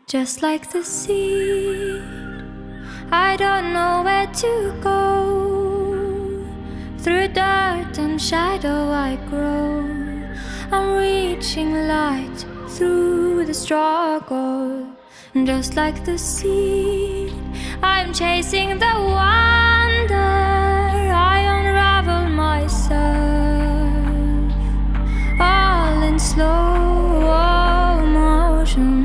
Just like the seed, I don't know where to go. Through dirt and shadow I grow. I'm reaching light through the struggle. Just like the seed, I'm chasing the wonder. I unravel myself, all in slow motion.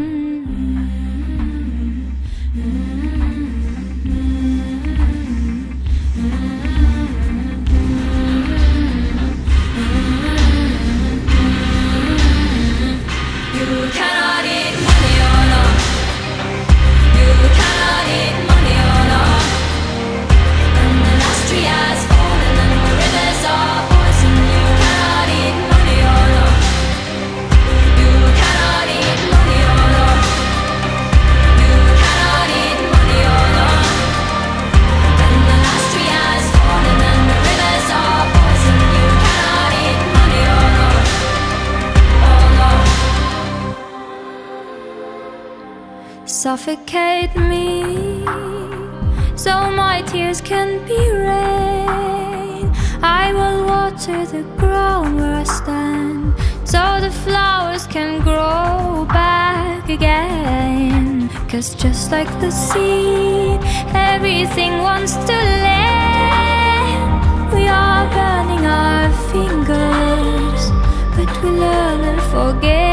You cannot eat money or no. You cannot eat money or no. And the last tree has fallen and the rivers are poison. You cannot eat money or no. You cannot eat money or no. You cannot eat money or no. And the last tree has fallen and the rivers are poison. You cannot eat money or no. Oh no. Suffocate me, so my tears can be rain. I will water the ground where I stand, so the flowers can grow back again. 'Cause just like the seed, everything wants to land. We are burning our fingers, but we learn and forget.